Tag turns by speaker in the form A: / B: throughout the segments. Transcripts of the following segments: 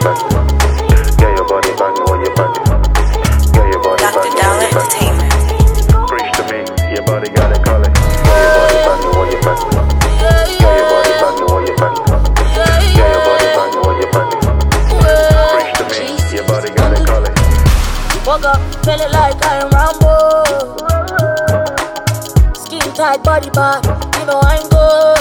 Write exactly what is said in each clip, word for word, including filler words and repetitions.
A: bang. Get your body banging when you bang. Get your body banging when you bang. Preach to me, your body got it calling. Get your body banging when you bang. Get your body banging when you bang. Get your body banging when you bang. Preach to me, your body got it calling.
B: Woke up feeling like I'm Rambo. Skin tight body bar, you know I'm good.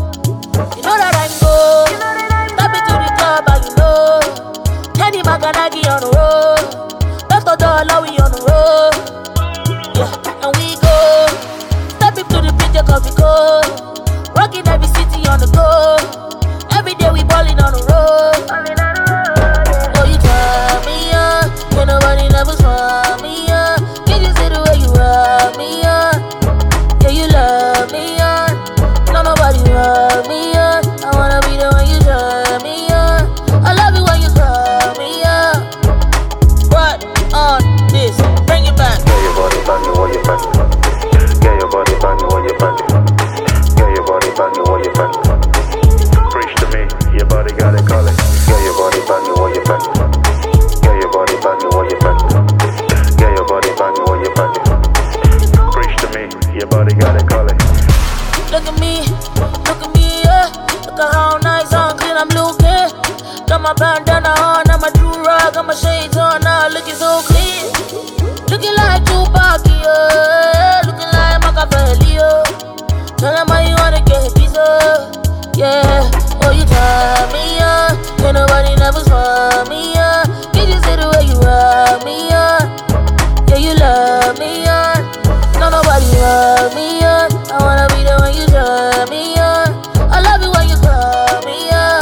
B: You know that I'm good. Step into the club and you know Henny Maganagi on the road. Left the door, now we on the road. Yeah, and we go. Step into the picture cause we go. Rocking every city on the go. Every day we ballin' on the road. Oh, you turn me on. Can nobody never swap me on. Can you see the way you rub me on? Yeah, you love me on. No, nobody rub me on. I wanna be the one you turn me on. I love it when you call me up. What on this? Bring it back.
A: Get your body banging when you bang. Get your body banging when you bang. Get your body banging when you bang. Preach to me, your body got it calling. Get your body banging when you bang. Get your body banging when you bang. Get your body banging when you bang. Preach to me, your body got it calling.
B: Look at me, look at me, yeah. Look at how nice and clean I'm looking. Got my bandana on, got my do-rag, got my shades on, now looking so clean. Looking like Tupac, yeah. Looking like Machiavelli, yeah. Tell them how you wanna get a piece of, yeah. Oh, you turn me on. Can nobody never swap me on. Can you see the way you rub me on? Yeah, you love me on. No, nobody rub me on. I wanna be the one you turn me on. I love it when you call me up.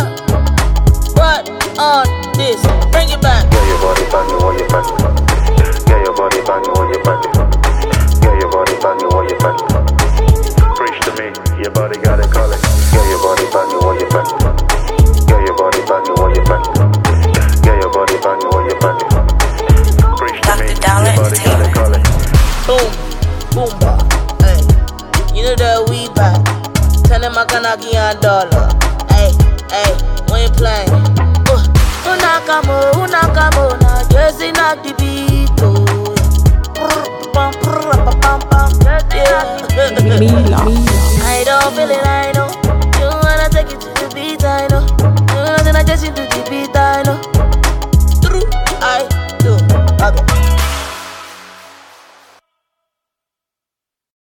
B: What on this? Bring it back.
A: Get your body banging when you bang. Get your body banging when you bang. Get your body banging when you bang. Preach to me, your body got it calling. Get your body banging when you bang. Get your body banging when you bang. Get your body banging when you bang. Preach to me, your body got it calling.
B: Boom, boom, bar. Hey, you know that we back. Tell them I can knock you a dollar. Hey, hey, when you playing? Uh, unakamo, unakamo, na Jersey knock the beat. Oh, pam, pam, pam, pam. Yeah. I don't feel it, I know. You wanna take it to the beat, I know. You wanna just into the beat, I know. True, I do. Okay.